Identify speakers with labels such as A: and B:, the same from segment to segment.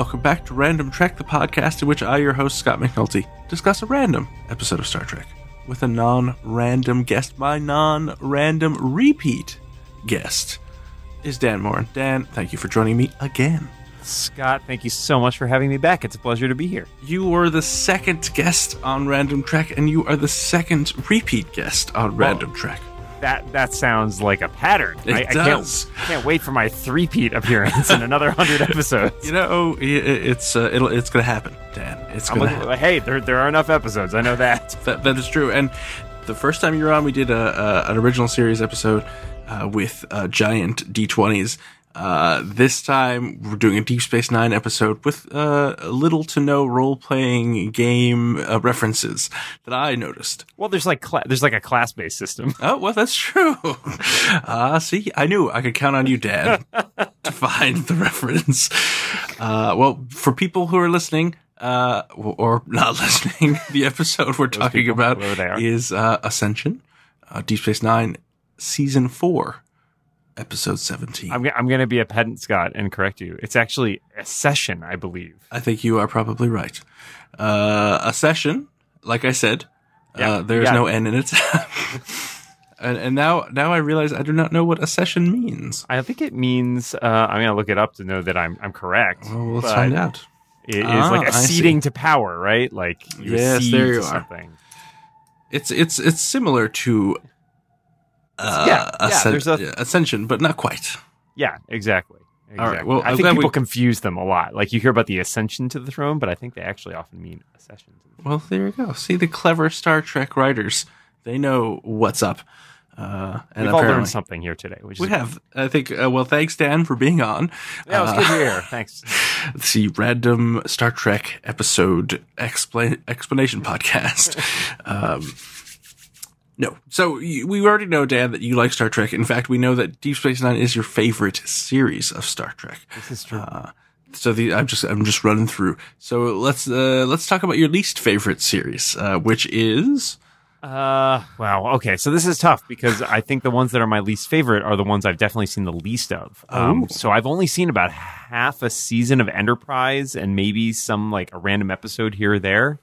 A: welcome back to Random Trek, the podcast in which I, your host, Scott McNulty, discuss a random episode of Star Trek with a non-random guest. My non-random repeat guest is Dan Morin. Dan, thank you for joining me again.
B: Scott, thank you so much for having me back. It's a pleasure to be here.
A: You were the second guest on Random Trek, and you are the second repeat guest on Random Trek.
B: That sounds like a pattern.
A: It does.
B: I can't wait for my three-peat appearance in another 100 episodes.
A: You know, it's going to happen, Dan. It's going to happen.
B: Hey, there are enough episodes. I know that.
A: That is true. And the first time you were on, we did an original series episode with giant D20s. This time we're doing a Deep Space Nine episode with little to no role-playing game references that I noticed.
B: Well, there's like a class-based system.
A: Oh, well, that's true. See, I knew I could count on you, Dan, to find the reference. Well, for people who are listening, or not listening, the episode we're talking about is Ascension, Deep Space Nine, Season 4. Episode 17.
B: I'm going to be a pedant, Scott, and correct you. It's actually a session, I believe.
A: I think you are probably right. A session, like I said, there's no N in it. and now I realize I do not know what a session means.
B: I think it means, I'm going to look it up to know that I'm correct.
A: Well, let's find out.
B: It is like acceding to power, right? Like you accede to something.
A: It's similar to Ascension, but not quite.
B: Yeah, exactly.
A: All right. Well,
B: I think people confuse them a lot. Like you hear about the ascension to the throne, but I think they actually often mean accession to the throne.
A: Well, there you go. See, the clever Star Trek writers, they know what's up. And
B: we've all learned something here today.
A: We have. I think, well, thanks, Dan, for being on.
B: Yeah, it was good to hear. Thanks.
A: The random Star Trek episode explanation podcast. No. So we already know, Dan, that you like Star Trek. In fact, we know that Deep Space Nine is your favorite series of Star Trek.
B: This is true.
A: I'm just running through. So let's talk about your least favorite series, which is.
B: Wow. Okay. So this is tough because I think the ones that are my least favorite are the ones I've definitely seen the least of. So I've only seen about half a season of Enterprise and maybe some like a random episode here or there.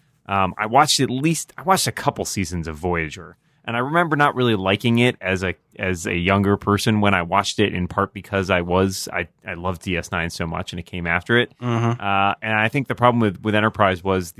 B: I watched a couple seasons of Voyager, and I remember not really liking it as a younger person when I watched it, in part because I loved DS9 so much and it came after it.
A: Mm-hmm.
B: And I think the problem with Enterprise was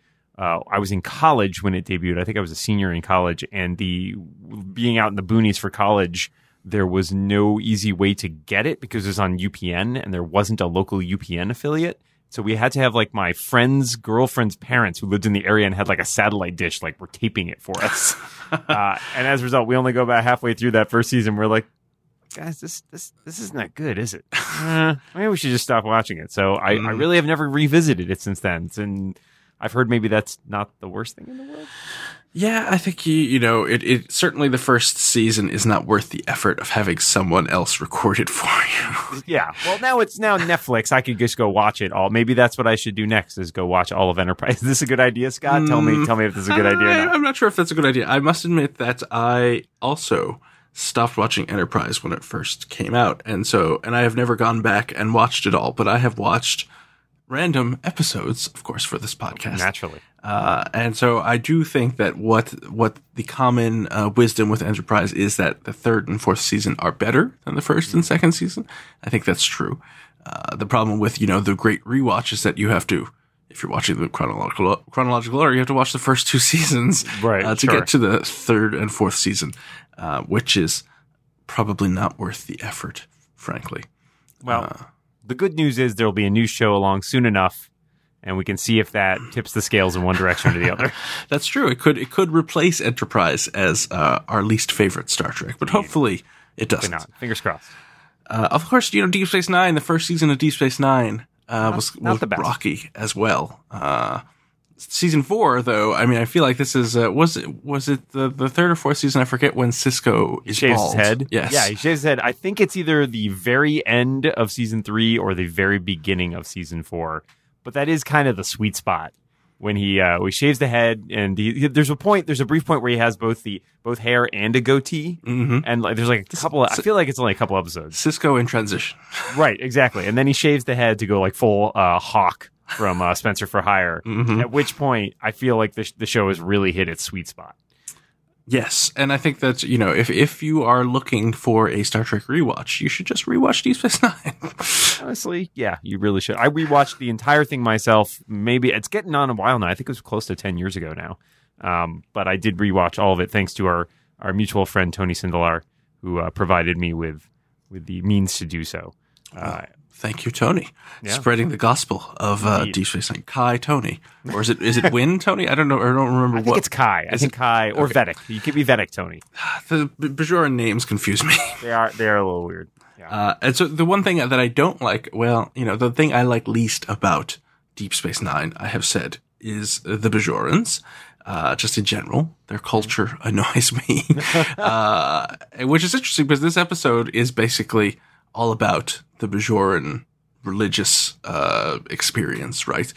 B: I was in college when it debuted. I think I was a senior in college, and being out in the boonies for college, there was no easy way to get it because it was on UPN and there wasn't a local UPN affiliate. So we had to have like my friend's girlfriend's parents who lived in the area and had like a satellite dish, like were taping it for us. And as a result, we only go about halfway through that first season. We're like, guys, this isn't that good, is it? Maybe we should just stop watching it. So I really have never revisited it since then. And I've heard maybe that's not the worst thing in the world.
A: Yeah, I think it certainly the first season is not worth the effort of having someone else record it for you.
B: Yeah. Well, now it's Netflix. I could just go watch it all. Maybe that's what I should do next is go watch all of Enterprise. Is this a good idea, Scott? Tell me if this is a good idea or not.
A: I'm not sure if that's a good idea. I must admit that I also stopped watching Enterprise when it first came out. And I have never gone back and watched it all, but I have watched random episodes, of course, for this podcast.
B: Naturally.
A: And so I do think that what the common wisdom with Enterprise is that the third and fourth season are better than the first and second season. I think that's true. The problem with, the great rewatch is that you have to, if you're watching the chronological order, you have to watch the first two seasons to get to the third and fourth season, which is probably not worth the effort, frankly.
B: Well, the good news is there'll be a new show along soon enough, and we can see if that tips the scales in one direction or the other.
A: That's true. It could replace Enterprise as our least favorite Star Trek, but hopefully it doesn't.
B: Not. Fingers crossed.
A: Of course, Deep Space Nine, the first season of Deep Space Nine was
B: the best.
A: rocky as well. Season 4, though, I mean, I feel like this is was it the third or fourth season? I forget when Sisko is
B: shaves
A: bald.
B: his head.
A: Yes,
B: yeah, he shaves his head. I think it's either the very end of season 3 or the very beginning of season 4. But that is kind of the sweet spot when he shaves the head, and there's a brief point where he has both hair and a goatee, and like there's like a couple. I feel like it's only a couple episodes.
A: Sisko in transition,
B: right? Exactly, and then he shaves the head to go like full Hawk from Spencer for Hire. At which point, I feel like the show has really hit its sweet spot.
A: Yes, and I think that, if you are looking for a Star Trek rewatch, you should just rewatch Deep Space Nine.
B: Honestly, yeah, you really should. I rewatched the entire thing myself. Maybe it's getting on a while now. I think it was close to 10 years ago now. But I did rewatch all of it thanks to our mutual friend Tony Sindelar, who provided me with the means to do so.
A: Thank you, Tony.
B: Yeah.
A: Spreading the gospel of Deep Space Nine. Kai Tony. Or is it Win Tony? I don't know. I don't remember
B: I think it's Kai. I think Kai or
A: okay.
B: Vedic. You could be Vedic Tony.
A: The Bajoran names confuse me.
B: They are a little weird. Yeah.
A: And so the one thing that I don't like, the thing I like least about Deep Space Nine, I have said, is the Bajorans. Just in general, their culture annoys me. Which is interesting because this episode is basically all about the Bajoran religious experience, right?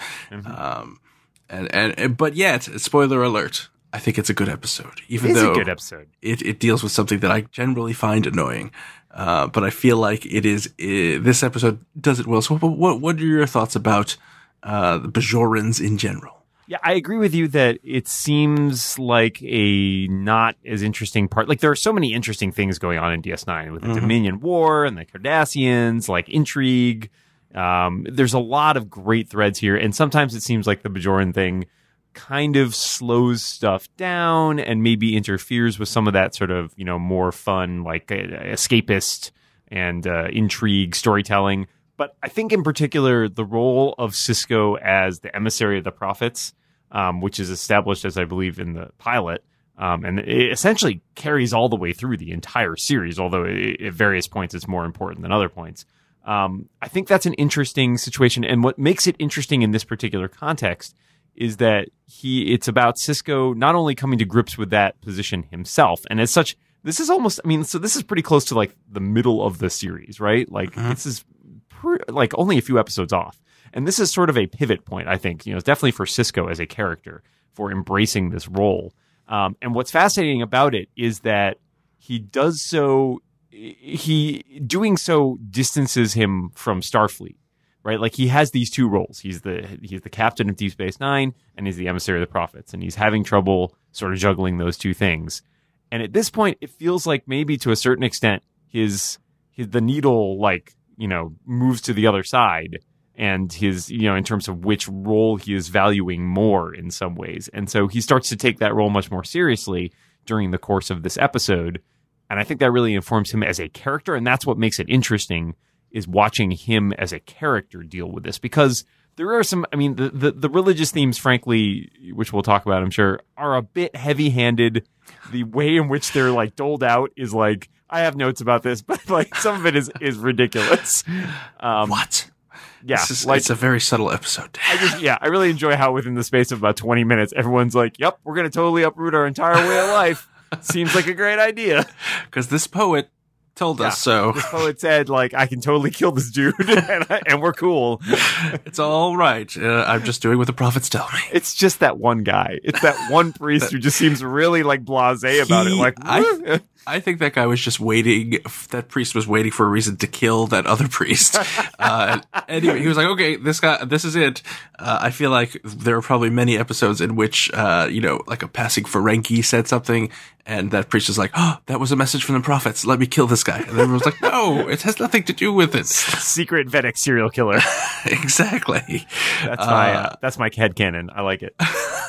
A: But yet, spoiler alert, I think it's a good episode, even though
B: it's a good episode.
A: It deals with something that I generally find annoying. But I feel like this episode does it well. So what are your thoughts about the Bajorans in general?
B: Yeah, I agree with you that it seems like a not as interesting part. Like, there are so many interesting things going on in DS9 with the Dominion War and the Cardassians, like intrigue. There's a lot of great threads here, and sometimes it seems like the Bajoran thing kind of slows stuff down and maybe interferes with some of that sort of, more fun, like escapist and intrigue storytelling. But I think in particular, the role of Sisko as the emissary of the prophets, which is established, as I believe, in the pilot, and it essentially carries all the way through the entire series, although at various points it's more important than other points. I think that's an interesting situation. And what makes it interesting in this particular context is that it's about Sisko not only coming to grips with that position himself, and as such, this is almost, so this is pretty close to like the middle of the series, right? Like this is like only a few episodes off. And this is sort of a pivot point, I think, definitely for Sisko as a character for embracing this role. And what's fascinating about it is that doing so distances him from Starfleet, right? Like, he has these two roles. He's the captain of Deep Space Nine, and he's the emissary of the prophets. And he's having trouble sort of juggling those two things. And at this point, it feels like maybe to a certain extent, the needle, like, moves to the other side, and his, in terms of which role he is valuing more in some ways. And so he starts to take that role much more seriously during the course of this episode. And I think that really informs him as a character. And that's what makes it interesting, is watching him as a character deal with this, because there are some, the religious themes, frankly, which we'll talk about, I'm sure, are a bit heavy handed. The way in which they're like doled out is like, I have notes about this, but like some of it is ridiculous.
A: What?
B: Yeah,
A: it's a very subtle episode.
B: I really enjoy how within the space of about 20 minutes, everyone's like, "Yep, we're going to totally uproot our entire way of life." Seems like a great idea.
A: Because this poet told us so.
B: This poet said, like, I can totally kill this dude, and we're cool.
A: It's all right. I'm just doing what the prophets tell me.
B: It's just that one guy. It's that one priest who just seems really like blasé about it. Like,
A: I think that guy was just waiting. That priest was waiting for a reason to kill that other priest. Anyway, he was like, okay, this is it. I feel like there are probably many episodes in which, like a passing Ferengi said something, and that priest was like, oh, that was a message from the prophets. Let me kill this guy. And everyone was like, no, it has nothing to do with it.
B: Secret Vedic serial killer.
A: Exactly.
B: That's my headcanon. I like it.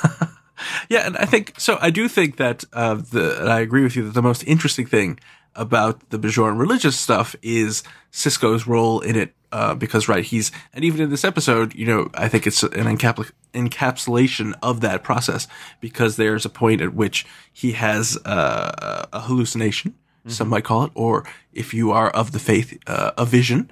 A: Yeah, and I do think that I agree with you that the most interesting thing about the Bajoran religious stuff is Sisko's role in it, because and even in this episode, I think it's an encapsulation of that process, because there's a point at which he has a hallucination, some might call it, or if you are of the faith, a vision,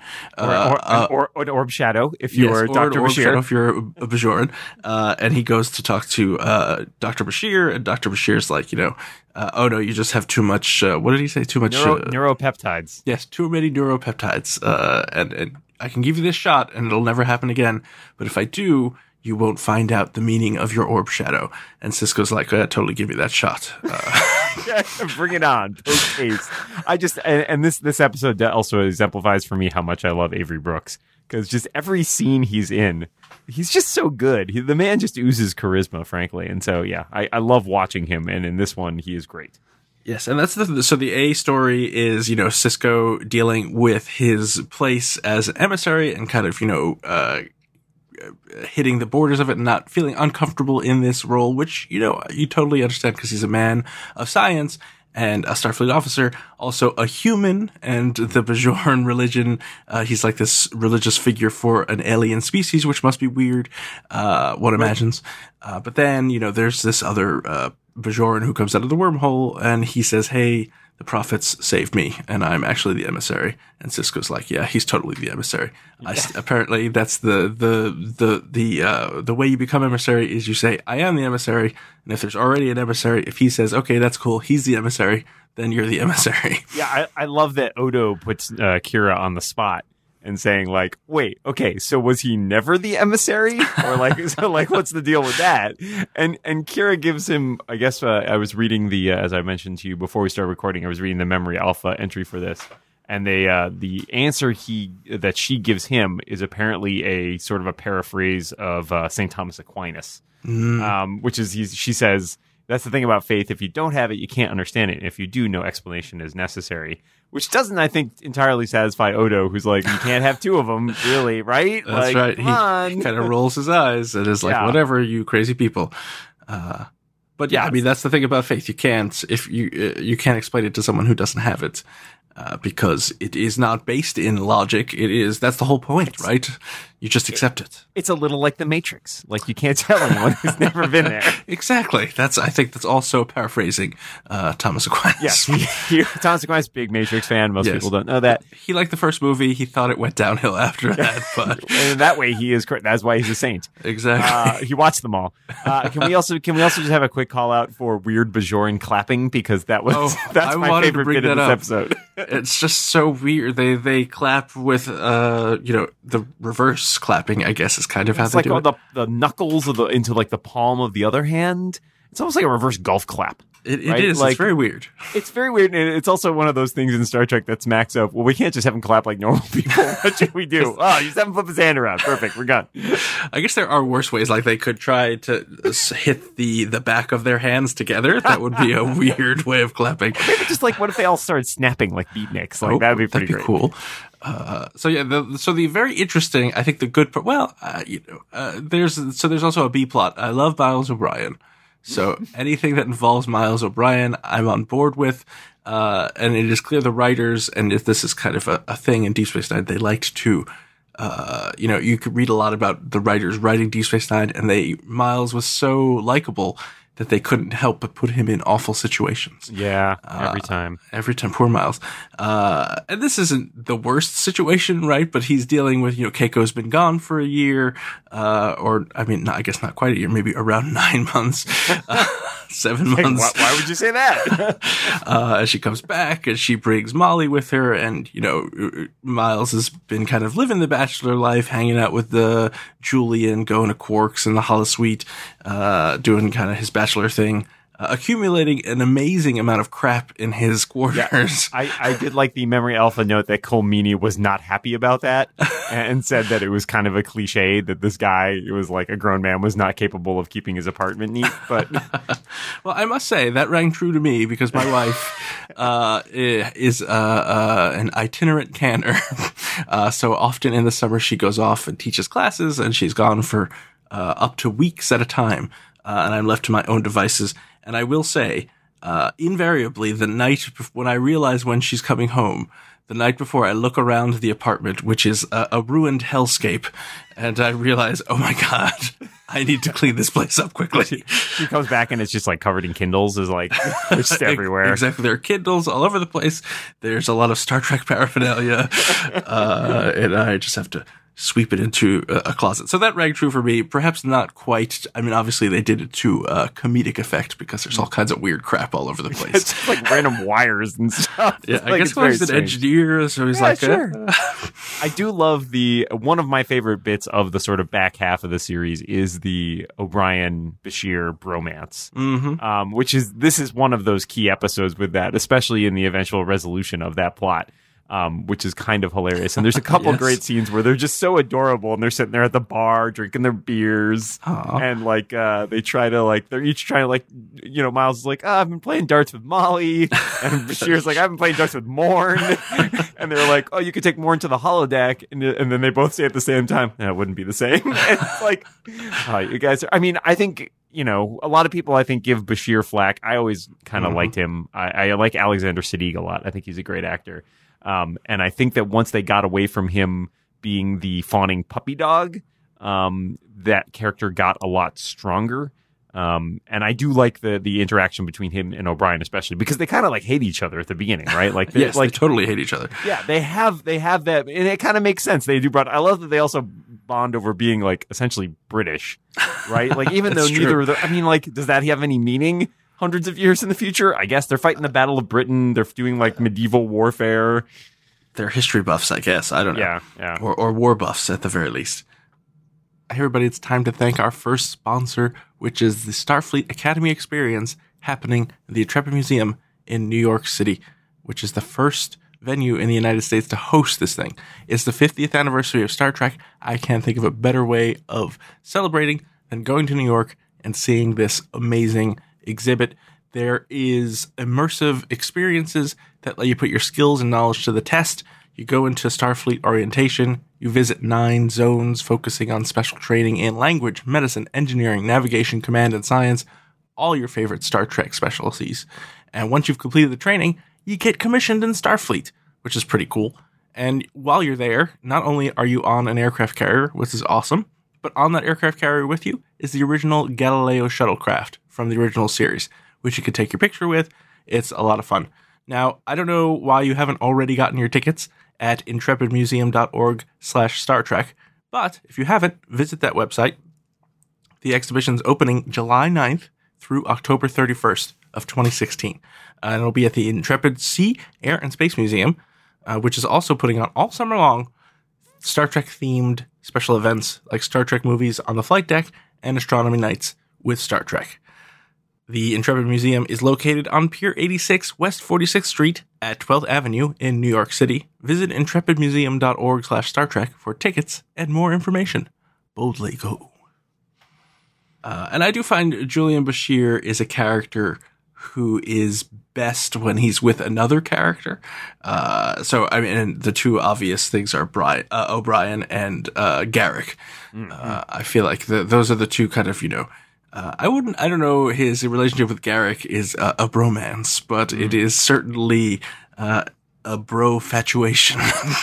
B: or an orb shadow if you are Dr. Bashir.
A: Shadow if you're a Bajoran, and he goes to talk to Dr. Bashir, and Dr. Bashir's like, oh no, you just have too much. What did he say? Too much
B: neuropeptides.
A: Yes, too many neuropeptides, and I can give you this shot, and it'll never happen again. But if I do, you won't find out the meaning of your orb shadow. And Sisko's like, totally give me that shot.
B: Yeah, bring it on. I just, and this episode also exemplifies for me how much I love Avery Brooks. Because just every scene he's in, he's just so good. The man just oozes charisma, frankly. And so, yeah, I love watching him. And in this one, he is great.
A: Yes, and that's so the A story is, Sisko dealing with his place as an emissary and kind of, hitting the borders of it and not feeling uncomfortable in this role, which, you totally understand because he's a man of science and a Starfleet officer, also a human, and the Bajoran religion, he's like this religious figure for an alien species, which must be weird, one imagines. But then, there's this other, Bajoran who comes out of the wormhole and he says, hey, the prophets saved me and I'm actually the emissary. And Sisko's like, yeah, he's totally the emissary. Yeah. Apparently that's the way you become emissary is you say, I am the emissary. And if there's already an emissary, if he says, okay, that's cool, he's the emissary, then you're the emissary.
B: Yeah. I love that Odo puts Kira on the spot and saying like, wait, okay, so was he never the emissary? Or what's the deal with that? And Kira gives him, I guess, I was reading as I mentioned to you before we started recording, I was reading the Memory Alpha entry for this. And the answer that she gives him is apparently a sort of a paraphrase of St. Thomas Aquinas, which is, she says, that's the thing about faith. If you don't have it, you can't understand it. And if you do, no explanation is necessary. Which doesn't, I think, entirely satisfy Odo, who's like, you can't have two of them, really, right?
A: That's right. He kind of rolls his eyes and is like, whatever, you crazy people. But yeah, I mean, that's the thing about faith. You can't, if you can't explain it to someone who doesn't have it. Because it is not based in logic. That's the whole point, right? You just accept it.
B: It's a little like the Matrix. Like you can't tell anyone who's never been there.
A: Exactly. I think that's also paraphrasing, Thomas Aquinas.
B: Yes. Thomas Aquinas, big Matrix fan. Most people don't know that.
A: He liked the first movie. He thought it went downhill after that, but.
B: And that way he is correct. That's why he's a saint.
A: Exactly.
B: He watched them all. Can we also just have a quick call out for weird Bajoran clapping? Because that's my favorite bit of this episode.
A: It's just so weird. They clap with, the reverse clapping, I guess, is kind of how they do it.
B: The knuckles into like the palm of the other hand. It's almost like a reverse golf clap.
A: It is. Like, it's very weird.
B: It's very weird. And it's also one of those things in Star Trek that smacks of, well, we can't just have him clap like normal people. What should we do? Oh, you just have him flip his hand around. Perfect. We're gone.
A: I guess there are worse ways. Like they could try to hit the back of their hands together. That would be a weird way of clapping.
B: Or maybe just like, what if they all started snapping like beatniks? Like that'd be pretty great.
A: Cool. The very interesting, I think the good part, there's also a B plot. I love Miles O'Brien. So anything that involves Miles O'Brien, I'm on board with. And it is clear the writers, and if this is kind of a thing in Deep Space Nine, they liked to, you could read a lot about the writers writing Deep Space Nine, and Miles was so likable that they couldn't help but put him in awful situations.
B: Yeah, every time.
A: Poor Miles. And this isn't the worst situation, right? But he's dealing with, Keiko's been gone for a year, I guess not quite a year, maybe around 9 months, 7 months.
B: Why would you say that?
A: As she comes back and she brings Molly with her, and, Miles has been kind of living the bachelor life, hanging out with the Julian, going to Quarks and the holosuite, doing kind of his bachelor thing, accumulating an amazing amount of crap in his quarters.
B: Yeah, I did like the Memory Alpha note that Cole Meany was not happy about that and said that it was kind of a cliche that this guy, it was like a grown man, was not capable of keeping his apartment neat. But
A: well, I must say that rang true to me because my wife is an itinerant canner. So often in the summer she goes off and teaches classes, and she's gone for up to weeks at a time. And I'm left to my own devices. And I will say, invariably, the night when I realize when she's coming home, the night before, I look around the apartment, which is a ruined hellscape, and I realize, oh my God, I need to clean this place up quickly.
B: She comes back and it's just like covered in Kindles, is like just everywhere.
A: Exactly. There are Kindles all over the place. There's a lot of Star Trek paraphernalia. And I just have to sweep it into a closet. So that rang true for me. Perhaps not quite. I mean, obviously they did it to comedic effect because there's all kinds of weird crap all over the place.
B: It's just like random wires and stuff.
A: Yeah, I guess he's an engineer, so he's like,
B: sure. I do love one of my favorite bits of the sort of back half of the series is the O'Brien Bashir bromance, this is one of those key episodes with that, especially in the eventual resolution of that plot. Which is kind of hilarious. And there's a couple great scenes where they're just so adorable and they're sitting there at the bar drinking their beers. Aww. And like, they try to like, they're each trying to like, Miles is like, I've been playing darts with Molly. And Bashir's like, I've been playing darts with Morn. And they're like, oh, you could take Morn to the holodeck. And then they both say at the same time, no, it wouldn't be the same. And it's like, you guys I mean, I think, a lot of people, I think, give Bashir flack. I always kind of liked him. I like Alexander Siddig a lot. I think he's a great actor. And I think that once they got away from him being the fawning puppy dog, that character got a lot stronger. And I do like the interaction between him and O'Brien, especially because they kind of like hate each other at the beginning, right? Like,
A: yes, they totally hate each other.
B: Yeah, they have that, and it kind of makes sense. They do, I love that they also bond over being like essentially British, right? Like, even though neither of them, I mean, like, does that have any meaning? Hundreds of years in the future, I guess they're fighting the Battle of Britain. They're doing like medieval warfare.
A: They're history buffs, I guess. I don't know.
B: Yeah.
A: Or war buffs at the very least. Hey, everybody, it's time to thank our first sponsor, which is the Starfleet Academy Experience happening at the Intrepid Museum in New York City, which is the first venue in the United States to host this thing. It's the 50th anniversary of Star Trek. I can't think of a better way of celebrating than going to New York and seeing this amazing exhibit. There is immersive experiences that let you put your skills and knowledge to the test. You go into Starfleet orientation, you visit 9 zones focusing on special training in language, medicine, engineering, navigation, command, and science, all your favorite Star Trek specialties. And once you've completed the training, you get commissioned in Starfleet, which is pretty cool. And while you're there, not only are you on an aircraft carrier, which is awesome, but on that aircraft carrier with you is the original Galileo shuttlecraft from the original series, which you could take your picture with. It's a lot of fun. Now, I don't know why you haven't already gotten your tickets at intrepidmuseum.org/Star Trek, but if you haven't, visit that website. The exhibition's opening July 9th through October 31st of 2016. And it'll be at the Intrepid Sea, Air, and Space Museum, which is also putting on all summer long Star Trek-themed special events like Star Trek movies on the flight deck and astronomy nights with Star Trek. The Intrepid Museum is located on Pier 86 West 46th Street at 12th Avenue in New York City. Visit intrepidmuseum.org/Star Trek for tickets and more information. Boldly go. And I do find Julian Bashir is a character who is best when he's with another character. So, I mean, the two obvious things are O'Brien and Garak. I feel like those are the two kind of, I don't know, his relationship with Garak is a bromance, but it is certainly a bro-fatuation.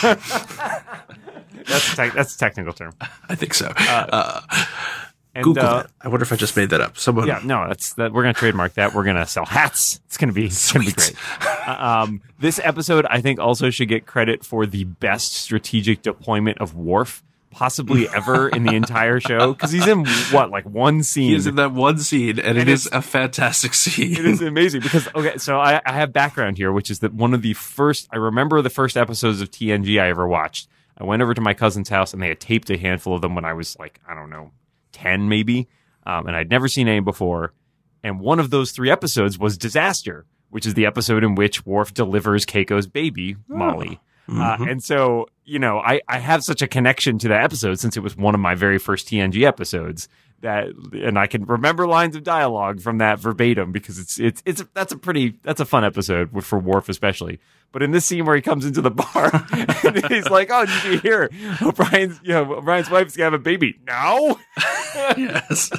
B: That's a technical term.
A: I think so. Google that. I wonder if I just made that up. Someone.
B: Yeah, no, we're going to trademark that. We're going to sell hats. It's going to be great. This episode, I think, also should get credit for the best strategic deployment of Worf possibly ever in the entire show, because he's in one scene.
A: He's in that one scene, and it is a fantastic scene.
B: It is amazing because so I have background here, which is that I remember the first episodes of TNG I ever watched. I went over to my cousin's house, and they had taped a handful of them when I was 10 maybe, and I'd never seen any before. And one of those 3 episodes was Disaster, which is the episode in which Worf delivers Keiko's baby, Molly. And so, I have such a connection to that episode since it was one of my very first TNG episodes and I can remember lines of dialogue from that verbatim because that's a fun episode for Worf especially. But in this scene where he comes into the bar and he's like, "Oh, did you hear? O'Brien's wife's gonna have a baby now."
A: Yes.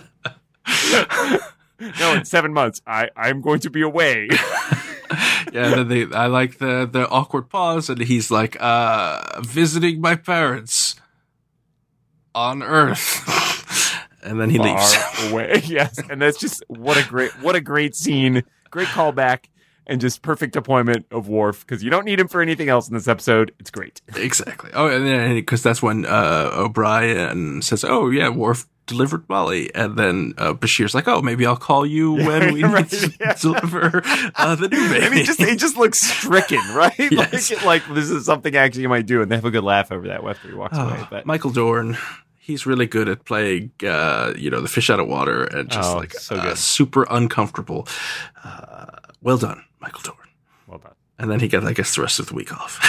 B: No, in 7 months, I'm going to be away.
A: Yeah, then I like the awkward pause, and he's like, visiting my parents on Earth. And then he leaves.
B: Away. Yes. And that's just what a great scene. Great callback. and just perfect deployment of Worf because you don't need him for anything else in this episode. It's great.
A: Exactly. Oh, and then because that's when O'Brien says, "Oh yeah, Worf delivered Molly," and then Bashir's like, "Oh, maybe I'll call you when we need to deliver the new baby."
B: And he just looks stricken, right?
A: Yes.
B: like this is something actually you might do, and they have a good laugh over that after he walks away. But
A: Michael Dorn, he's really good at playing, the fish out of water and just super uncomfortable. Well done, Michael Dorn.
B: Well done.
A: And then he got, I guess, the rest of the week off.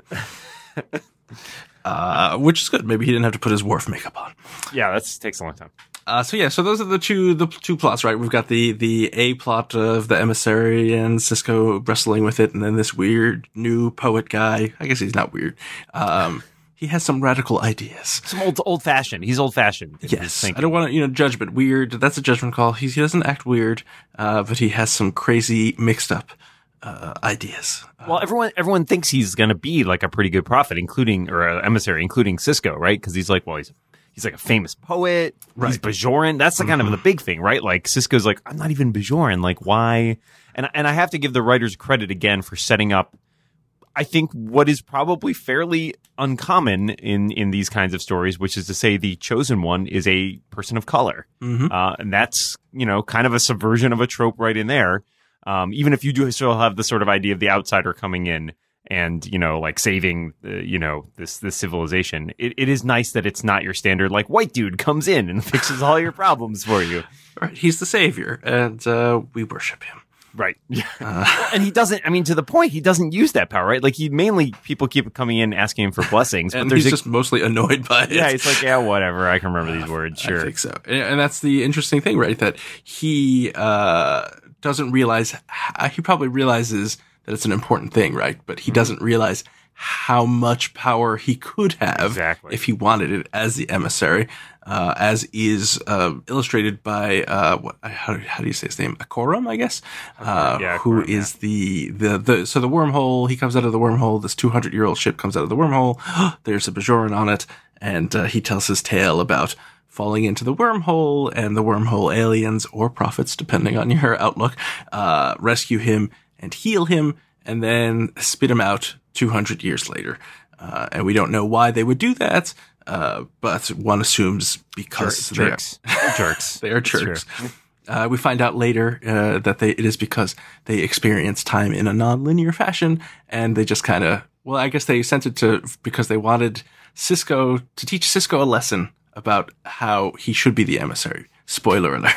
A: Which is good. Maybe he didn't have to put his Worf makeup on.
B: Yeah, that takes a long time.
A: So those are the two plots, right? We've got the A plot of the emissary and Sisko wrestling with it, and then this weird new poet guy. I guess he's not weird. He has some radical ideas.
B: Some old fashioned. He's old fashioned.
A: Yes, I don't want to judgment. Weird. That's a judgment call. He doesn't act weird, but he has some crazy mixed up ideas.
B: Well, everyone thinks he's going to be like a pretty good prophet, including emissary, including Sisko, right? Because he's like, well, he's like a famous poet. Right. He's Bajoran. That's the kind of the big thing, right? Like Sisko's like, I'm not even Bajoran. Like, why? And I have to give the writers credit again for setting up, I think, what is probably fairly uncommon in these kinds of stories, which is to say the chosen one is a person of color. And that's, kind of a subversion of a trope right in there. Even if you do still have the sort of idea of the outsider coming in and, like saving, this civilization, it is nice that it's not your standard, like, white dude comes in and fixes all your problems for you.
A: Right. He's the savior, and we worship him.
B: Right. And he doesn't, to the point, he doesn't use that power, right? Like, people keep coming in asking him for blessings.
A: And
B: but
A: he's just mostly annoyed by it.
B: Yeah, he's like, yeah, whatever. I can remember these words. Sure.
A: I think so. And that's the interesting thing, right? That he doesn't realize, he probably realizes that it's an important thing, right? But he doesn't realize how much power he could have if he wanted it as the emissary, as is illustrated by how do you say his name? Akorum, I guess. Who is the wormhole? He comes out of the wormhole. This 200-year-old ship comes out of the wormhole. There's a Bajoran on it, and he tells his tale about falling into the wormhole, and the wormhole aliens or prophets, depending on your outlook, rescue him and heal him, and then spit him out 200 years later. And we don't know why they would do that, but one assumes because
B: jerks.
A: They are jerks. We find out later that it is because they experience time in a non-linear fashion, and they just kind of, I guess they sent it because they wanted Sisko to teach Sisko a lesson about how he should be the emissary. Spoiler alert.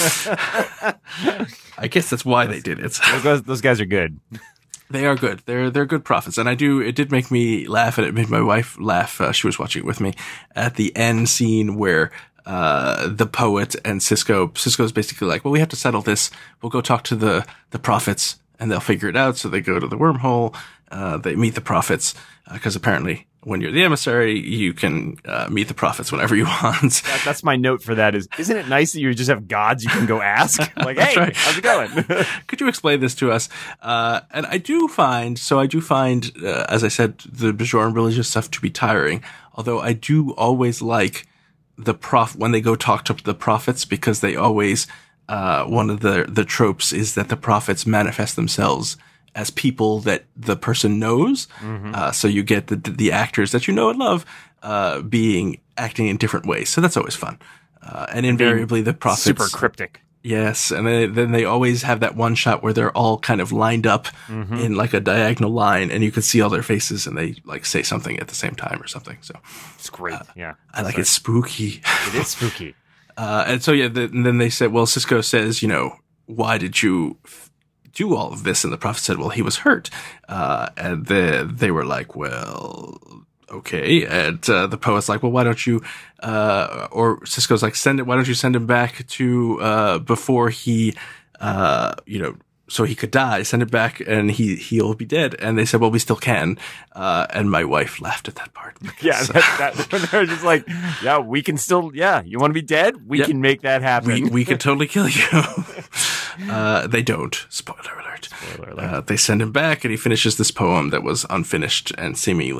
A: I guess that's why they did it.
B: Those guys are good.
A: They are good. They're good prophets. And it did make me laugh, and it made my wife laugh. She was watching it with me at the end scene where the poet and Sisko's basically like, well, we have to settle this. We'll go talk to the prophets and they'll figure it out. So they go to the wormhole. They meet the prophets, because apparently when you're the emissary, you can meet the prophets whenever you want.
B: That's my note for that isn't it nice that you just have gods you can go ask? Like, hey, right. How's it going?
A: Could you explain this to us? And I do find, as I said, the Bajoran religious stuff to be tiring. Although I do always like when they go talk to the prophets, because they always, one of the tropes is that the prophets manifest themselves as people that the person knows. So you get the actors that you know and love, acting in different ways. So that's always fun. And invariably the prophets.
B: Super cryptic.
A: Yes. And then they always have that one shot where they're all kind of lined up in like a diagonal line, and you can see all their faces, and they like say something at the same time or something. So
B: it's great. Yeah.
A: I like it. Spooky.
B: It is spooky.
A: And so, and then they said, well, Sisko says, why did you do all of this? And the prophet said, well, he was hurt. And they were like, well, okay. And the poet's like, well, why don't you, or Sisko's like, why don't you send him back to, before he, so he could die, send it back and he'll be dead. And they said, well, we still can. And my wife laughed at that part.
B: Because, they're just like, yeah, we can still, you want to be dead? We can make that happen.
A: We can totally kill you. They don't. Spoiler alert.
B: Spoiler alert.
A: They send him back, and he finishes this poem that was unfinished and seemingly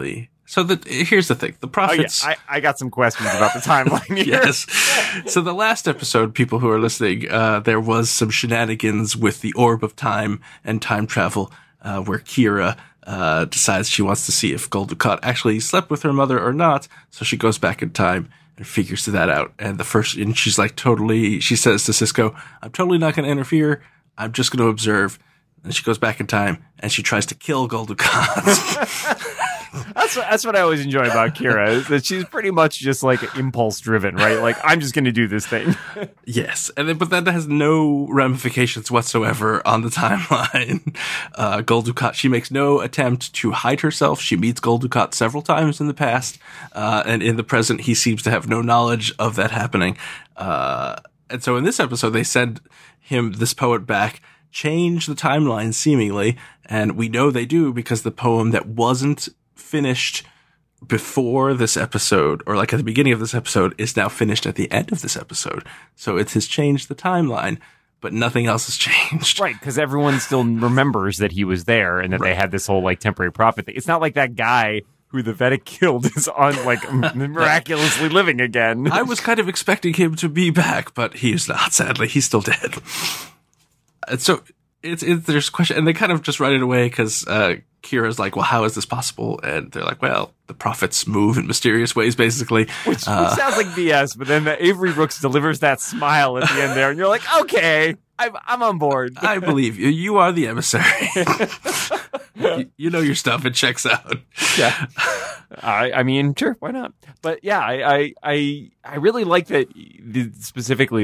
A: So here's the thing. The prophets...
B: I got some questions about the timeline here.
A: Yes. So the last episode, people who are listening, there was some shenanigans with the orb of time and time travel, where Kira decides she wants to see if Gul Dukat actually slept with her mother or not. So she goes back in time and figures that out. And she's like she says to Sisko, I'm totally not going to interfere. I'm just going to observe. And she goes back in time and she tries to kill Gul Dukat.
B: That's what I always enjoy about Kira, is that she's pretty much just like impulse driven, right? Like, I'm just going to do this thing.
A: Yes, but that has no ramifications whatsoever on the timeline. Gul Dukat, she makes no attempt to hide herself. She meets Gul Dukat several times in the past, and in the present, he seems to have no knowledge of that happening. And so in this episode, they send this poet back, change the timeline seemingly, and we know they do because the poem that wasn't finished before this episode, or like at the beginning of this episode, is now finished at the end of this episode. So it has changed the timeline, but nothing else has changed.
B: Right, because everyone still remembers that he was there and that they had this whole like temporary prophet thing. It's not like that guy who the Vedic killed is on like miraculously living again.
A: I was kind of expecting him to be back, but he is not, sadly. He's still dead. And so there's a question, and they kind of just write it away because Kira's like, well, how is this possible? And they're like, well, the prophets move in mysterious ways, basically.
B: Which sounds like BS, but then Avery Brooks delivers that smile at the end there, and you're like, okay, I'm on board.
A: I believe you. You are the emissary. you know your stuff. It checks out.
B: Yeah. I mean, sure, why not? But yeah, I really like that specifically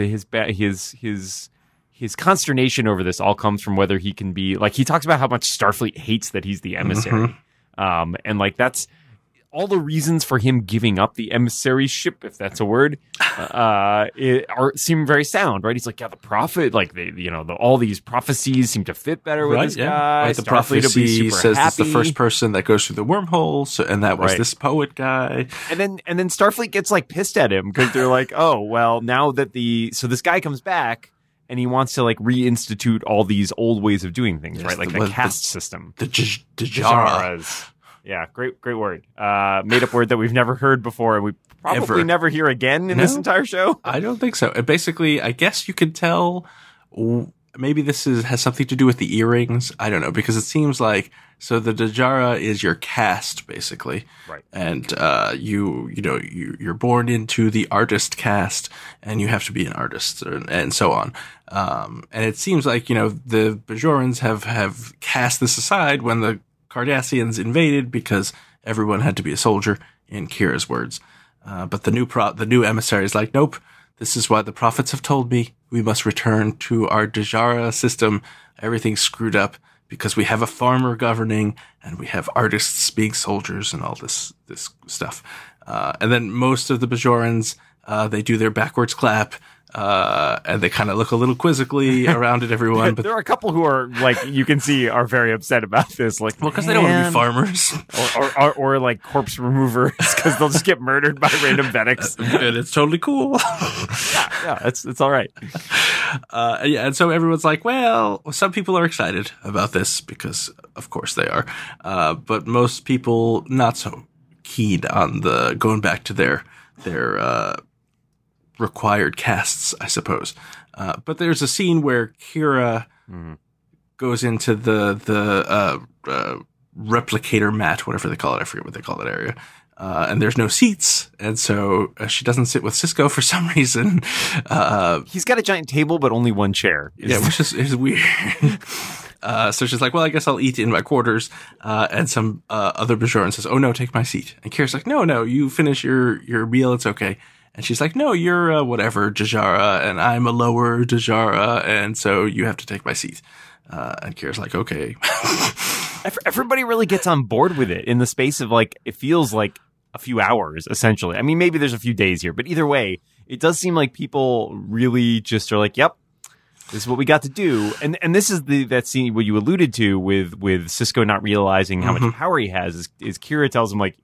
B: his consternation over this all comes from whether he can be, like, he talks about how much Starfleet hates that he's the emissary. Mm-hmm. And like, that's all the reasons for him giving up the emissary ship, if that's a word, seem very sound, right? He's like, yeah, the prophet, like all these prophecies seem to fit better with this guy.
A: Right, the prophecy says it's the first person that goes through the wormhole. So, and that was this poet guy.
B: And then Starfleet gets like pissed at him because they're like, oh, well, now that so this guy comes back, and he wants to like reinstitute all these old ways of doing things, right? Like the caste system.
A: The Dajaras.
B: Yeah, great word. Made up word that we've never heard before, and we probably never hear again in this entire show.
A: I don't think so. Basically, I guess you could tell. Maybe this has something to do with the earrings. I don't know, because it seems like so the Dajara is your caste basically,
B: right? And
A: you're born into the artist caste, and you have to be an artist, and so on. And it seems like the Bajorans have cast this aside when the Cardassians invaded because everyone had to be a soldier, in Kira's words. But the new emissary is like, nope. This is what the prophets have told me. We must return to our Dajara system. Everything's screwed up because we have a farmer governing and we have artists being soldiers and all this stuff. And then most of the Bajorans, they do their backwards clap. And they kind of look a little quizzically around at everyone. But
B: there are a couple who are like, you can see, are very upset about this. Like,
A: well, because they don't want to be farmers
B: or like corpse removers, because they'll just get murdered by random Vedics.
A: And it's totally cool.
B: yeah, it's all right.
A: And so everyone's like, well, some people are excited about this because, of course, they are. But most people not so keen on the going back to their required casts, I suppose. But there's a scene where Kira goes into the replicator mat, whatever they call it. I forget what they call that area. And there's no seats. And so she doesn't sit with Sisko for some reason.
B: He's got a giant table, but only one chair.
A: Which is weird. So she's like, well, I guess I'll eat in my quarters. And some other Bajoran says, oh, no, take my seat. And Kira's like, no, you finish your meal. It's okay. And she's like, no, you're whatever, Dajara, and I'm a lower Dajara, and so you have to take my seat. And Kira's like, okay.
B: Everybody really gets on board with it in the space of, like, it feels like a few hours, essentially. I mean, maybe there's a few days here, but either way, it does seem like people really just are like, yep, this is what we got to do. And this is that scene what you alluded to with Sisko not realizing how much power he has, is Kira tells him, like,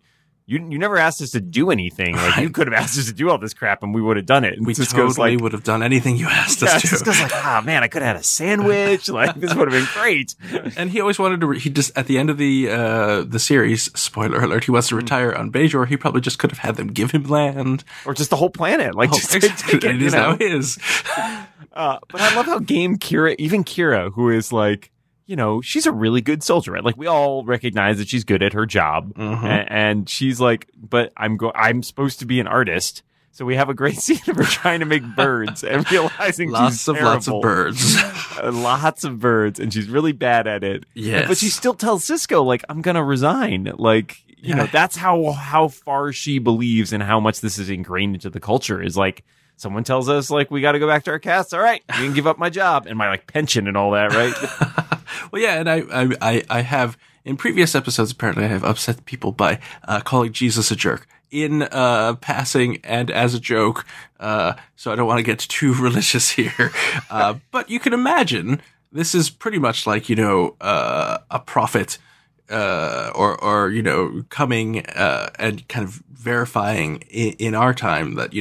B: you never asked us to do anything. Like, you could have asked us to do all this crap and we would have done it. And
A: We
B: Cisco's
A: totally
B: like,
A: would have done anything you asked us to.
B: Cisco's like, man, I could have had a sandwich. Like, this would have been great.
A: And he always wanted to. He just at the end of the series, spoiler alert, he wants to retire on Bajor. He probably just could have had them give him land,
B: Or just the whole planet. Like, just take it,
A: it is now his.
B: But I love how game Kira, who is like, she's a really good soldier, right? Like, we all recognize that she's good at her job, and she's like, but I'm supposed to be an artist. So we have a great scene of her trying to make birds and realizing
A: lots of
B: birds, lots of birds, and she's really bad at it.
A: Yes,
B: but she still tells Cisco, like, I'm gonna resign. Like, that's how far she believes and how much this is ingrained into the culture. Is like, someone tells us, like, we got to go back to our casts. All right, you can give up my job and my, like, pension and all that, right?
A: Well, yeah, and I have, in previous episodes, apparently I have upset people by calling Jesus a jerk in passing and as a joke, so I don't want to get too religious here. But you can imagine, this is pretty much like, a prophet or coming and kind of verifying in our time that,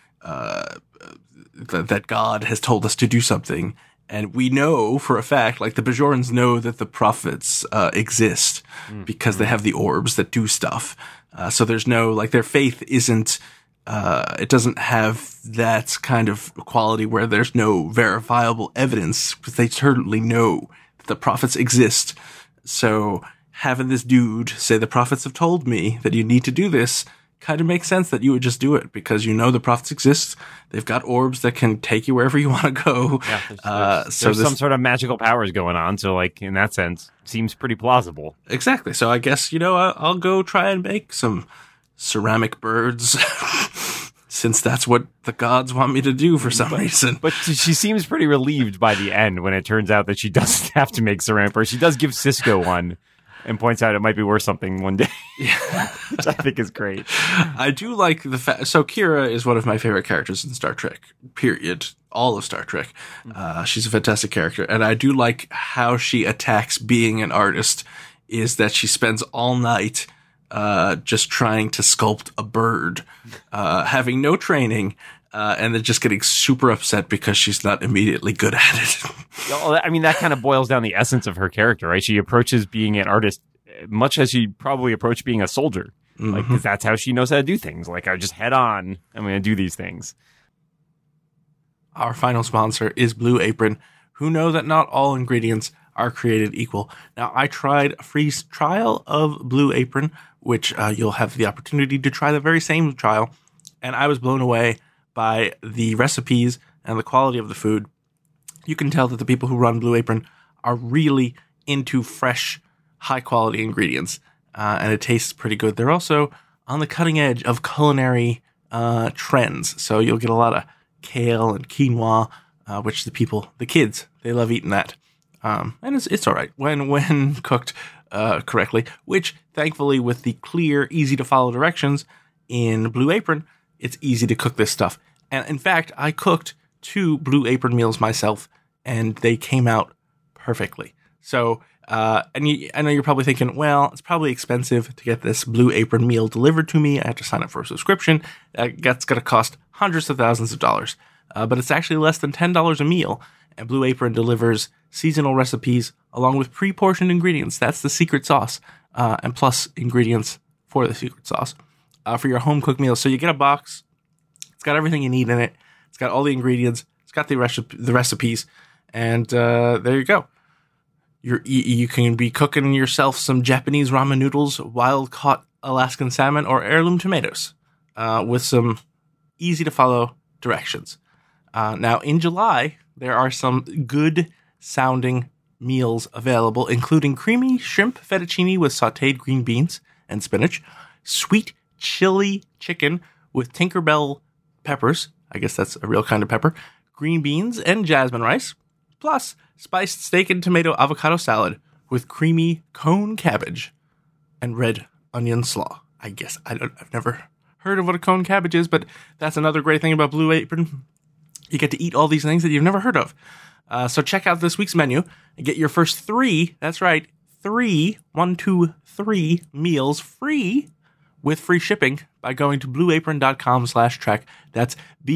A: that God has told us to do something. And we know for a fact, like the Bajorans know that the prophets exist because they have the orbs that do stuff. So there's no, like, their faith isn't, it doesn't have that kind of quality where there's no verifiable evidence, because they certainly know that the prophets exist. So having this dude say, the prophets have told me that you need to do this, kind of makes sense that you would just do it, because the prophets exist. They've got orbs that can take you wherever you want to go.
B: Yeah, there's some sort of magical powers going on. So, like, in that sense, seems pretty plausible.
A: Exactly. So I guess, I'll go try and make some ceramic birds since that's what the gods want me to do for some reason.
B: But she seems pretty relieved by the end when it turns out that she doesn't have to make ceramic birds. She does give Cisco one. And points out it might be worth something one day, which I think is great.
A: I do like the fact. So Kira is one of my favorite characters in Star Trek, period. All of Star Trek. She's a fantastic character. And I do like how she attacks being an artist, is that she spends all night just trying to sculpt a bird, having no training, and then just getting super upset because she's not immediately good at it.
B: I mean, that kind of boils down the essence of her character, right? She approaches being an artist much as she probably approached being a soldier. Like, 'cause that's how she knows how to do things. Like, I just head on, I'm going to do these things.
A: Our final sponsor is Blue Apron, who know that not all ingredients are created equal. Now, I tried a free trial of Blue Apron, which you'll have the opportunity to try the very same trial, and I was blown away by the recipes and the quality of the food. You can tell that the people who run Blue Apron are really into fresh, high-quality ingredients, and it tastes pretty good. They're also on the cutting edge of culinary trends, so you'll get a lot of kale and quinoa, which the kids, they love eating that. And it's all right when cooked correctly, which, thankfully, with the clear, easy-to-follow directions in Blue Apron, it's easy to cook this stuff. And in fact, I cooked 2 Blue Apron meals myself, and they came out perfectly. So, I know you're probably thinking, well, it's probably expensive to get this Blue Apron meal delivered to me. I have to sign up for a subscription. That's going to cost hundreds of thousands of dollars. But it's actually less than $10 a meal. And Blue Apron delivers seasonal recipes along with pre-portioned ingredients. That's the secret sauce. And plus ingredients for the secret sauce. For your home cooked meals. So you get a box. It's got everything you need in it. It's got all the ingredients. It's got the recipes. And there you go. You can be cooking yourself some Japanese ramen noodles, wild-caught Alaskan salmon, or heirloom tomatoes with some easy-to-follow directions. Now, in July, there are some good-sounding meals available, including creamy shrimp fettuccine with sautéed green beans and spinach, sweet chili chicken with Tinkerbell peppers, I guess that's a real kind of pepper, green beans and jasmine rice, plus spiced steak and tomato avocado salad with creamy cone cabbage and red onion slaw. I guess I've never heard of what a cone cabbage is, but that's another great thing about Blue Apron. You get to eat all these things that you've never heard of. So check out this week's menu and get your first 3, that's right, 3 meals free with free shipping by going to blueapron.com/trek. That's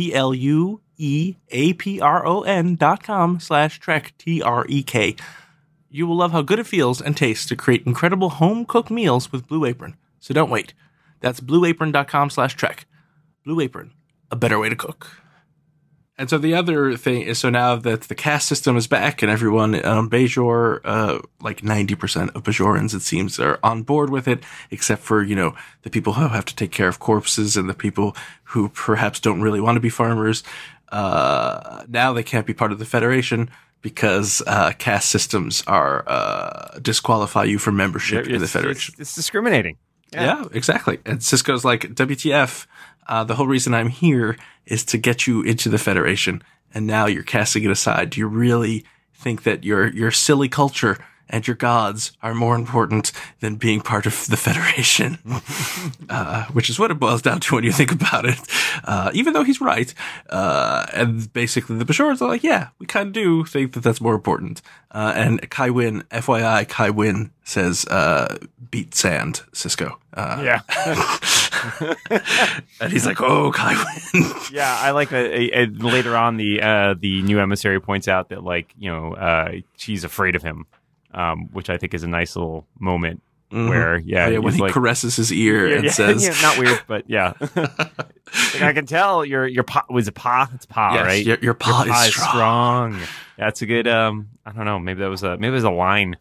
A: BLUEAPRON.com/trek, TREK. You will love how good it feels and tastes to create incredible home-cooked meals with Blue Apron. So don't wait. That's blueapron.com/trek. Blue Apron, a better way to cook. And so the other thing is, so now that the caste system is back and everyone on Bajor, like 90% of Bajorans, it seems, are on board with it, except for, the people who have to take care of corpses and the people who perhaps don't really want to be farmers. Now they can't be part of the Federation because caste systems are disqualify you from membership in the Federation.
B: It's discriminating.
A: Yeah, exactly. And Sisko's like, WTF, the whole reason I'm here is to get you into the Federation, and now you're casting it aside. Do you really think that your silly culture and your gods are more important than being part of the Federation? Which is what it boils down to when you think about it. Even though he's right. And basically the Bajorans are like, yeah, we kind of do think that that's more important. And Kai Wynn, FYI, Kai Wynn says, beat sand, Sisko.
B: Yeah.
A: And he's like, oh, Kai Wynn.
B: Yeah, I like that. Later on, the new emissary points out that, she's afraid of him. Which I think is a nice little moment where,
A: when he caresses his ear and says,
B: not weird, but yeah. I can tell your paw, was it paw? It's paw,
A: yes,
B: right?
A: Your paw is strong.
B: Yeah, that's a good, I don't know, maybe it was a line.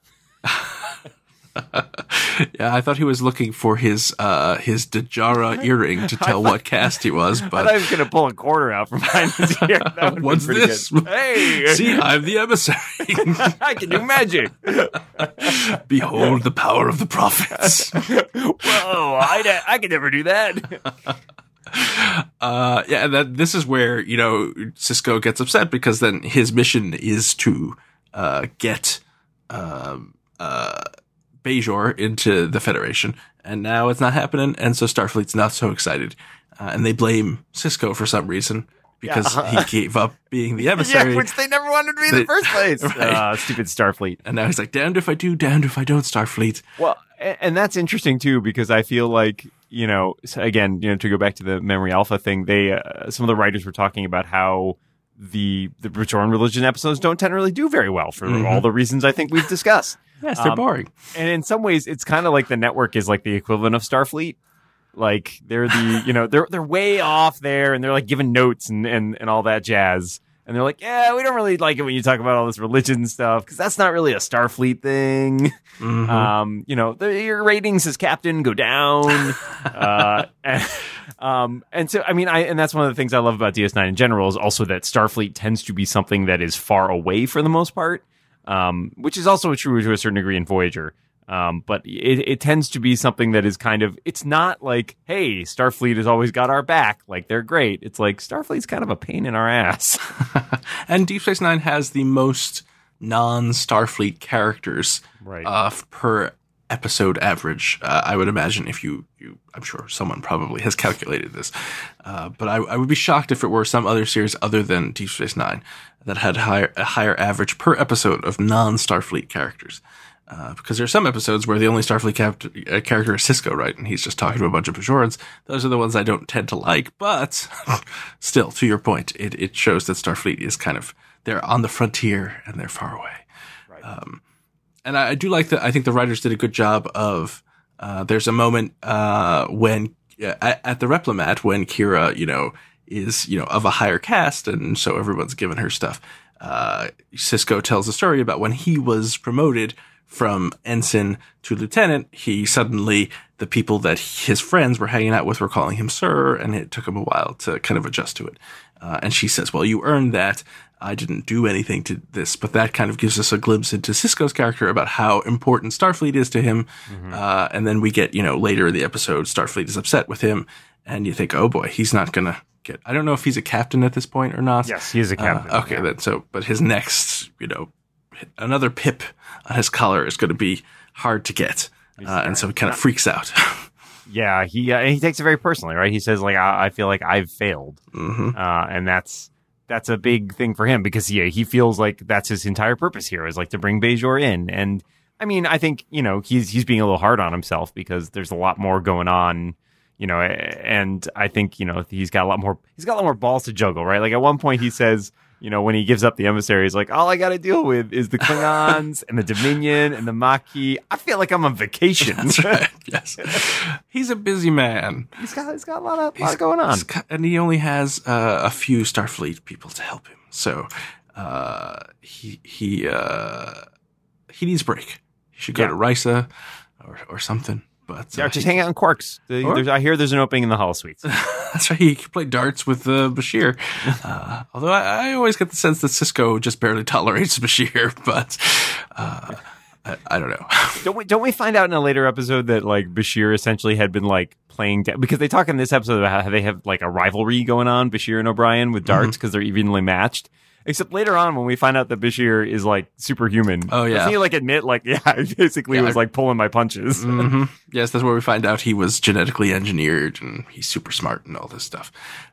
A: Yeah, I thought he was looking for his Dajara earring to tell what caste he was, but
B: I thought he was going to pull a quarter out from behind his ear.
A: What's this?
B: Good. Hey!
A: See, I'm the emissary.
B: I can do magic.
A: Behold the power of the prophets.
B: Whoa, I could never do that.
A: And this is where, Sisko gets upset because then his mission is to get Bajor into the Federation, and now it's not happening, and so Starfleet's not so excited, and they blame Sisko for some reason because he gave up being the emissary,
B: yeah, which they never wanted to be in the first place. Right. Stupid Starfleet.
A: And now he's like, damned if I do, damned if I don't, Starfleet.
B: Well, and that's interesting too, because I feel like, again, to go back to the Memory Alpha thing, they some of the writers were talking about how the Bajoran religion episodes don't tend to really do very well for all the reasons I think we've discussed.
A: Yes, they're boring.
B: And in some ways, it's kind of like the network is like the equivalent of Starfleet. Like they're they're way off there, and they're like giving notes and all that jazz. And they're like, yeah, we don't really like it when you talk about all this religion stuff because that's not really a Starfleet thing. Mm-hmm. Your ratings as captain go down. And so, I mean, and that's one of the things I love about DS9 in general is also that Starfleet tends to be something that is far away for the most part, which is also true to a certain degree in Voyager. But it tends to be something that is kind of, it's not like, hey, Starfleet has always got our back. Like, they're great. It's like, Starfleet's kind of a pain in our ass.
A: And Deep Space Nine has the most non-Starfleet characters per episode average. I would imagine if I'm sure someone probably has calculated this. But I would be shocked if it were some other series other than Deep Space Nine that had a higher average per episode of non-Starfleet characters. Because there are some episodes where the only Starfleet character is Sisko, right? And he's just talking to a bunch of Bajorans. Those are the ones I don't tend to like, but still, to your point, it shows that Starfleet is kind of, they're on the frontier and they're far away. Right. And I do like that. I think the writers did a good job of, there's a moment, when, at the Replimat, when Kira, is, of a higher caste, and so everyone's given her stuff. Sisko tells a story about when he was promoted from ensign to lieutenant, he suddenly, the people that his friends were hanging out with were calling him sir, and it took him a while to kind of adjust to it. And she says, well, you earned that. I didn't do anything to this, but that kind of gives us a glimpse into Sisko's character about how important Starfleet is to him. Mm-hmm. And then we get, later in the episode, Starfleet is upset with him, and you think, oh boy, he's not gonna get, I don't know if he's a captain at this point or not.
B: Yes, he is a captain.
A: Okay, then but his next, another pip on his collar is going to be hard to get. And so he kind of freaks out.
B: Yeah, he takes it very personally, right? He says, like, I feel like I've failed. Mm-hmm. And that's a big thing for him because he feels like that's his entire purpose here is like to bring Bajor in. And I mean, I think, he's being a little hard on himself because there's a lot more going on and I think, he's got a lot more balls to juggle, right? Like at one point he says, when he gives up the emissary, he's like, all I got to deal with is the Klingons and the Dominion and the Maquis. I feel like I'm on vacation.
A: That's right. Yes. He's a busy man.
B: He's got a lot going on.
A: And he only has a few Starfleet people to help him. So he needs a break. He should go to Risa or something. But
B: just hang out in Quarks. I hear there's an opening in the Hall Suites.
A: That's right. He can play darts with Bashir. Although I always get the sense that Sisko just barely tolerates Bashir, but I don't know.
B: Don't we find out in a later episode that like Bashir essentially had been like playing because they talk in this episode about how they have like a rivalry going on, Bashir and O'Brien with darts because they're evenly matched. Except later on when we find out that Bashir is like superhuman.
A: Oh yeah.
B: Doesn't he like admit like, basically was like pulling my punches.
A: Mm-hmm. Yes, that's where we find out he was genetically engineered and he's super smart and all this stuff.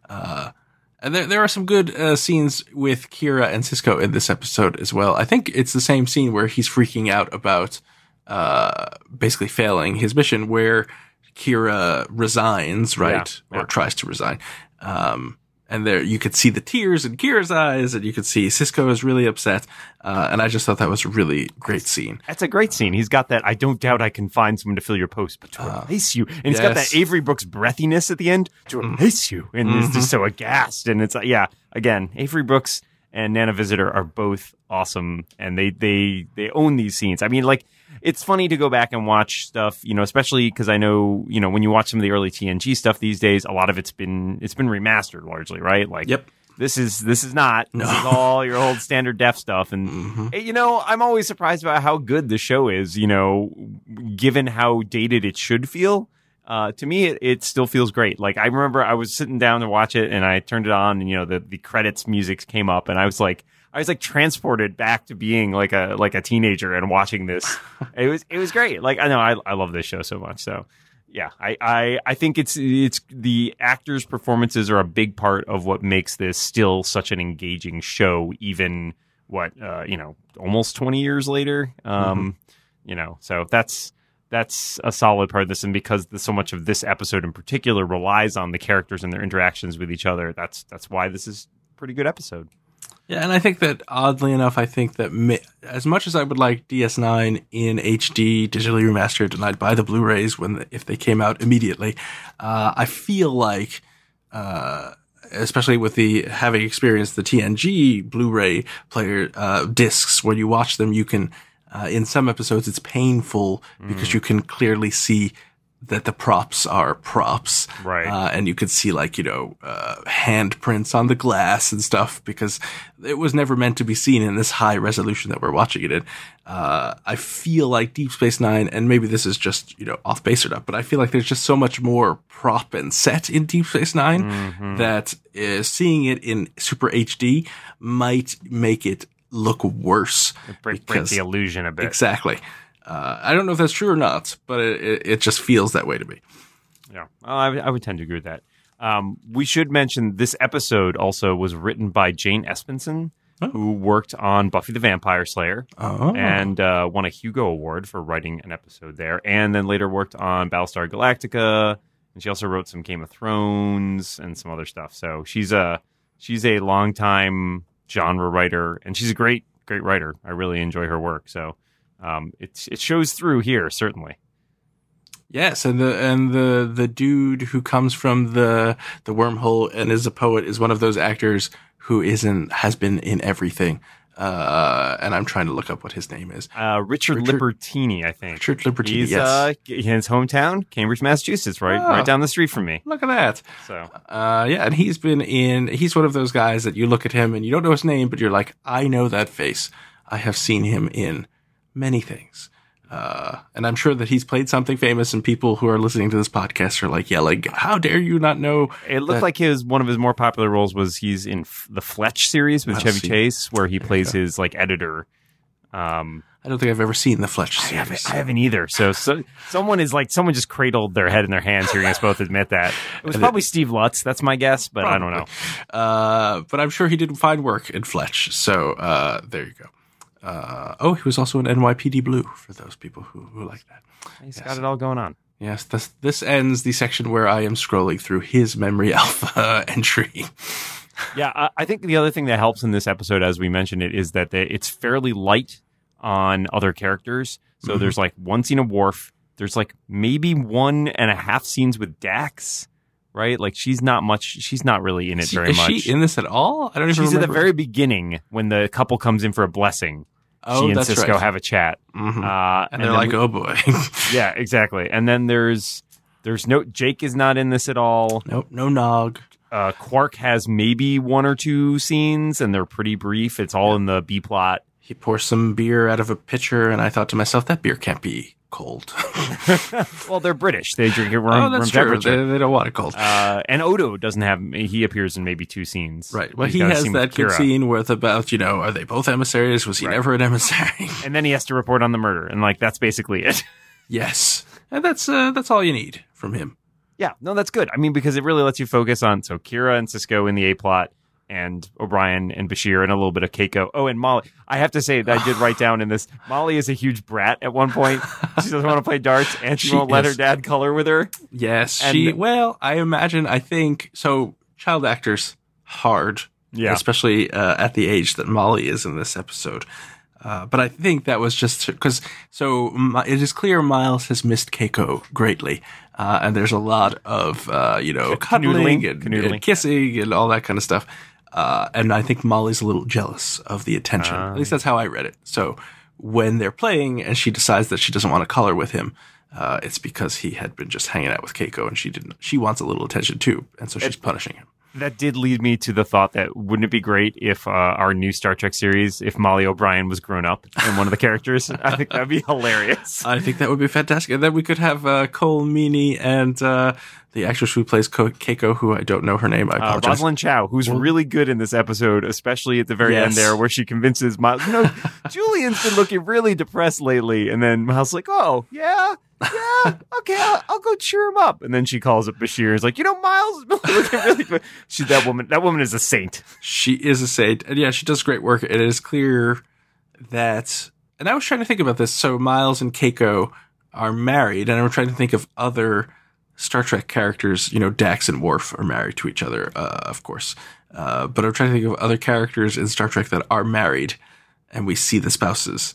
A: And there are some good scenes with Kira and Sisko in this episode as well. I think it's the same scene where he's freaking out about basically failing his mission, where Kira resigns, right? Yeah. Or tries to resign. And there you could see the tears in Kira's eyes, and you could see Sisko is really upset. And I just thought that was a really great scene.
B: That's a great scene. He's got that, I don't doubt I can find someone to fill your post, but to replace you. And he's got that Avery Brooks breathiness at the end, to replace you. And it's just so aghast. And it's, again, Avery Brooks and Nana Visitor are both awesome. And they own these scenes. I mean, like, it's funny to go back and watch stuff, especially because I know, when you watch some of the early TNG stuff these days, a lot of it's been remastered largely, right? Like,
A: yep.
B: This is not. No. This is all your old standard def stuff. And, I'm always surprised about how good the show is, given how dated it should feel. To me, it still feels great. Like, I remember I was sitting down to watch it and I turned it on and, the credits music came up and I was like transported back to being like a teenager and watching this. It was great. Like, I know I love this show so much. So yeah, I think it's the actors' performances are a big part of what makes this still such an engaging show, even almost 20 years later. So that's a solid part of this. And because so much of this episode in particular relies on the characters and their interactions with each other, that's why this is a pretty good episode.
A: Yeah, and I think that, oddly enough, as much as I would like DS9 in HD, digitally remastered, and I'd buy the Blu-rays if they came out immediately, I feel like, especially with having experienced the TNG Blu-ray player discs, when you watch them, you can, in some episodes, it's painful because you can clearly see that the props are props.
B: Right.
A: And you could see handprints on the glass and stuff because it was never meant to be seen in this high resolution that we're watching it in. I feel like Deep Space Nine, and maybe this is just, off base or not, but I feel like there's just so much more prop and set in Deep Space Nine that seeing it in Super HD might make it look worse.
B: Break the illusion a bit.
A: Exactly. I don't know if that's true or not, but it just feels that way to me.
B: Yeah, I would tend to agree with that. We should mention this episode also was written by Jane Espenson, who worked on Buffy the Vampire Slayer and won a Hugo Award for writing an episode there, and then later worked on Battlestar Galactica, and she also wrote some Game of Thrones and some other stuff. So she's a longtime genre writer, and she's a great writer. I really enjoy her work. So. It shows through here, certainly.
A: Yes, and the dude who comes from the wormhole and is a poet is one of those actors who has been in everything. And I'm trying to look up what his name is.
B: Richard Libertini, I think.
A: Richard Libertini,
B: He's,
A: yes.
B: His hometown, Cambridge, Massachusetts, right down the street from me.
A: Look at that.
B: So,
A: and he's one of those guys that you look at him and you don't know his name, but you're like, I know that face. I have seen him in many things. And I'm sure that he's played something famous, and people who are listening to this podcast are like yelling, how dare you not know?
B: It looked like one of his more popular roles was he's in the Fletch series with Chevy Chase, where he plays his editor.
A: I don't think I've ever seen the Fletch series.
B: I haven't either. So someone just cradled their head in their hands hearing us both admit that. It was probably Steve Lutz. That's my guess, but probably. I don't know.
A: But I'm sure he didn't find work in Fletch. So there you go. He was also in NYPD Blue for those people who like that.
B: He's got it all going on.
A: Yes, this ends the section where I am scrolling through his memory alpha entry.
B: Yeah, I think the other thing that helps in this episode, as we mentioned it, is that it's fairly light on other characters. So there's like one scene of Worf. There's like maybe 1.5 scenes with Dax, right? Like she's not really in it very much.
A: Is she in this at all? I don't even remember.
B: She's at the very beginning when the couple comes in for a blessing.
A: Oh,
B: she and
A: that's
B: Sisko
A: right.
B: have a chat.
A: Mm-hmm. And they're like, oh boy.
B: Yeah, exactly. And then there's no, Jake is not in this at all.
A: Nope, no Nog.
B: Quark has maybe 1 or 2 scenes, and they're pretty brief. It's all in the B plot.
A: He pours some beer out of a pitcher, and I thought to myself, that beer can't be cold.
B: Well, they're British. They drink it room
A: that's true.
B: temperature.
A: They don't want it cold.
B: And Odo doesn't have, he appears in maybe 2 scenes.
A: Right. Well,
B: He's
A: he
B: got a
A: has
B: scene
A: that
B: with
A: good
B: Kira.
A: scene with about, are they both emissaries? Was he never an emissary?
B: And then he has to report on the murder, and like that's basically it.
A: Yes. And that's all you need from him.
B: Yeah, no, that's good. I mean, because it really lets you focus on Kira and Sisko in the A plot, and O'Brien and Bashir, and a little bit of Keiko. Oh, and Molly. I have to say that I did write down in this, Molly is a huge brat at one point. She doesn't want to play darts, and she won't let her dad color with her.
A: Yes,
B: And-
A: I think, so child actors, hard.
B: Yeah.
A: Especially at the age that Molly is in this episode. But I think that was just because, it is clear Miles has missed Keiko greatly. And there's a lot of, cuddling and kissing and all that kind of stuff. And I think Molly's a little jealous of the attention. At least that's how I read it. So when they're playing and she decides that she doesn't want to color with him, it's because he had been just hanging out with Keiko and she wants a little attention too. And so she's punishing him.
B: That did lead me to the thought that wouldn't it be great if our new Star Trek series, if Molly O'Brien was grown up and one of the characters? I think that'd be hilarious.
A: I think that would be fantastic. And then we could have Cole Meany and the actress who plays Keiko, who I don't know her name. I apologize.
B: Rosalind Chow, who's really good in this episode, especially at the very end there, where she convinces Miles, Julian's been looking really depressed lately. And then Miles is like, oh, yeah, okay, I'll go cheer him up. And then she calls up Bashir. Is like, Miles has been looking really good. That woman is a saint.
A: She is a saint. And yeah, she does great work. It is clear that, and I was trying to think about this. So Miles and Keiko are married, and I'm trying to think of other Star Trek characters. Dax and Worf are married to each other, of course. But I'm trying to think of other characters in Star Trek that are married, and we see the spouses.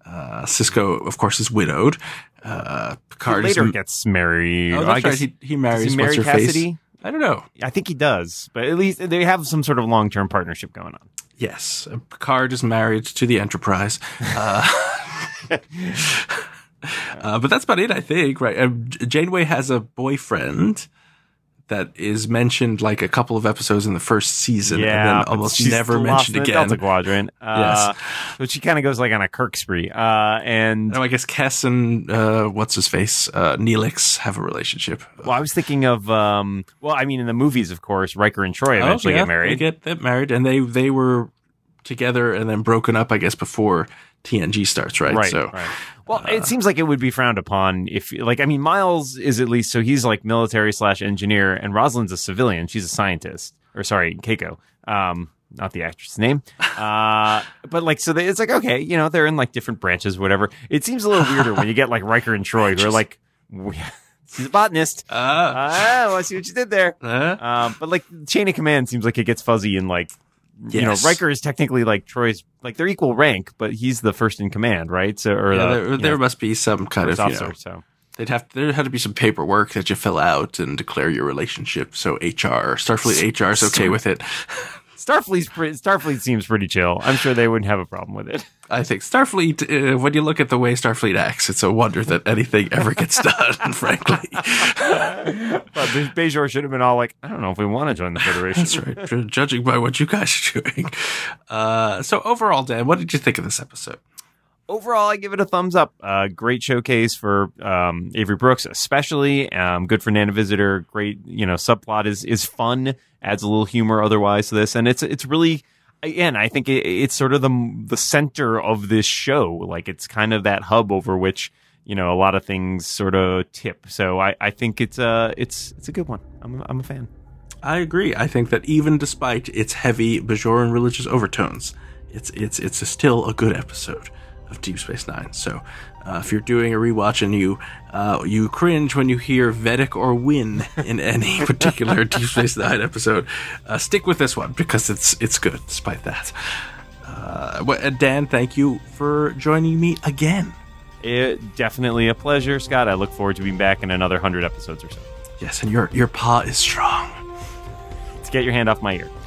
A: Sisko, of course, is widowed. Picard
B: later gets married.
A: Oh, that's right. He marries what's her face. I don't know.
B: I think he does, but at least they have some sort of long-term partnership going on.
A: Yes, Picard is married to the Enterprise. But that's about it, I think. Right? Janeway has a boyfriend that is mentioned like a couple of episodes in the first season, and then almost never mentioned again.
B: Delta Quadrant.
A: Yes,
B: but she kind of goes like on a Kirk spree. And
A: I guess Kes and what's his face, Neelix have a relationship.
B: Well, I was thinking of in the movies, of course, Riker and Troy eventually get married.
A: They get married, and they were together and then broken up, I guess, before TNG starts, right?
B: Right. Well, it seems like it would be frowned upon if, Miles is at least, so he's like military/engineer, and Rosalind's a civilian. She's a scientist. Or sorry, Keiko. Not the actress' name. It's like, okay, they're in like different branches, whatever. It seems a little weirder when you get like Riker and Troy, who are like, she's a botanist. I see what you did there. But like chain of command seems like it gets fuzzy and like, Riker is technically like Troy's, like they're equal rank, but he's the first in command, right? So, or
A: there must be some kind of
B: officer,
A: there had to be some paperwork that you fill out and declare your relationship. So Starfleet HR is okay with it.
B: Starfleet seems pretty chill. I'm sure they wouldn't have a problem with it.
A: I think Starfleet, when you look at the way Starfleet acts, it's a wonder that anything ever gets done, frankly.
B: But Bajor should have been all like, I don't know if we want to join the Federation.
A: That's right. Judging by what you guys are doing. So overall, Dan, what did you think of this episode?
B: Overall, I give it a thumbs up. Great showcase for Avery Brooks, especially. Good for Nana Visitor. Great, subplot is fun. Adds a little humor otherwise to this, and it's really, again, I think it's sort of the center of this show. Like it's kind of that hub over which a lot of things sort of tip. So I think it's a good one. I'm a fan.
A: I agree. I think that even despite its heavy Bajoran religious overtones, it's still a good episode. of Deep Space Nine. So if you're doing a rewatch and you cringe when you hear Vedic or Win in any particular Deep Space Nine episode, stick with this one because it's good despite that. Dan, thank you for joining me again.
B: Definitely a pleasure, Scott. I look forward to being back in another 100 episodes or so.
A: Yes, and your paw is strong.
B: Let's get your hand off my ear.